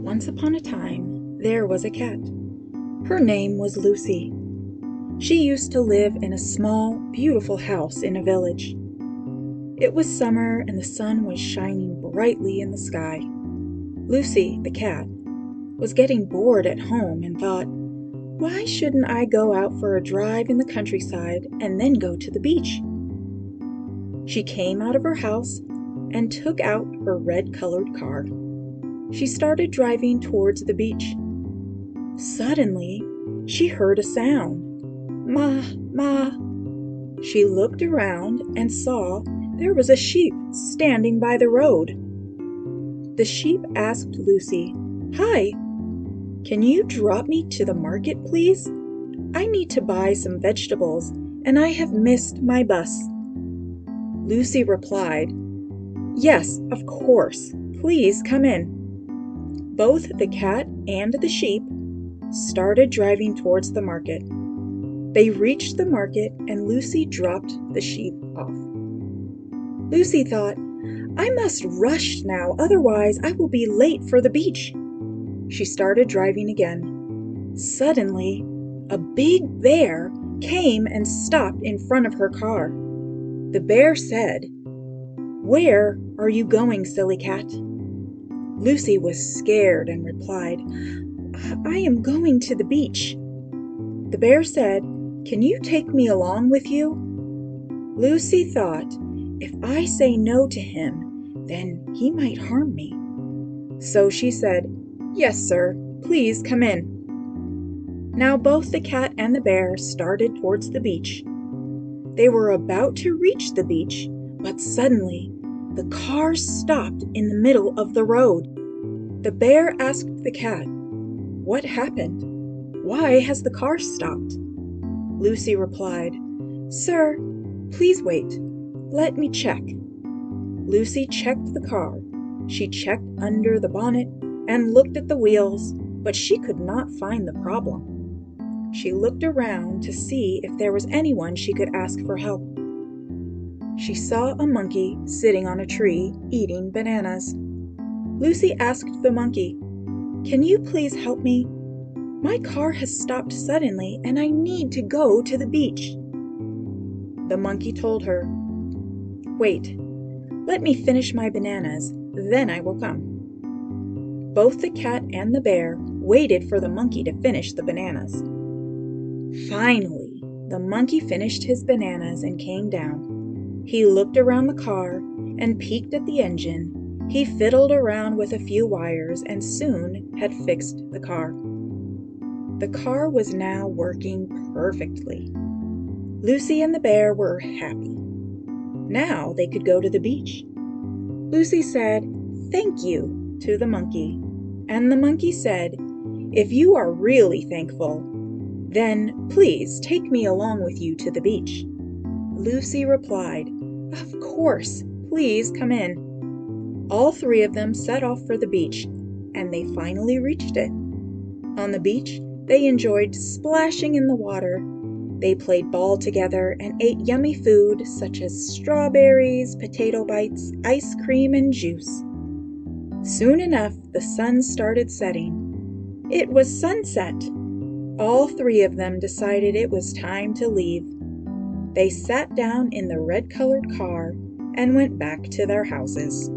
Once upon a time, there was a cat. Her name was Lucy. She used to live in a small, beautiful house in a village. It was summer and the sun was shining brightly in the sky. Lucy, the cat, was getting bored at home and thought, why shouldn't I go out for a drive in the countryside and then go to the beach? She came out of her house and took out her red-colored car. She started driving towards the beach. Suddenly, she heard a sound. Ma, ma. She looked around and saw there was a sheep standing by the road. The sheep asked Lucy, "Hi, can you drop me to the market, please? I need to buy some vegetables and I have missed my bus." Lucy replied, "Yes, of course. Please come in." Both the cat and the sheep started driving towards the market. They reached the market and Lucy dropped the sheep off. Lucy thought, I must rush now, otherwise I will be late for the beach. She started driving again. Suddenly, a big bear came and stopped in front of her car. The bear said, "Where are you going, silly cat?" Lucy was scared and replied, "I am going to the beach." The bear said, "Can you take me along with you?" Lucy thought, if I say no to him, then he might harm me. So she said, "Yes, sir, please come in." Now both the cat and the bear started towards the beach. They were about to reach the beach, but suddenly the car stopped in the middle of the road. The bear asked the cat, "What happened? Why has the car stopped?" Lucy replied, "Sir, please wait. Let me check." Lucy checked the car. She checked under the bonnet and looked at the wheels, but she could not find the problem. She looked around to see if there was anyone she could ask for help. She saw a monkey sitting on a tree eating bananas. Lucy asked the monkey, "Can you please help me? My car has stopped suddenly and I need to go to the beach." The monkey told her, "Wait, let me finish my bananas, then I will come." Both the cat and the bear waited for the monkey to finish the bananas. Finally, the monkey finished his bananas and came down. He looked around the car and peeked at the engine. He fiddled around with a few wires and soon had fixed the car. The car was now working perfectly. Lucy and the bear were happy. Now they could go to the beach. Lucy said, "Thank you," to the monkey, and the monkey said, "If you are really thankful, then please take me along with you to the beach." Lucy replied, "Of course, please come in." All three of them set off for the beach, and they finally reached it. On the beach, they enjoyed splashing in the water. They played ball together and ate yummy food such as strawberries, potato bites, ice cream, and juice. Soon enough, the sun started setting. It was sunset. All three of them decided it was time to leave. They sat down in the red-colored car and went back to their houses.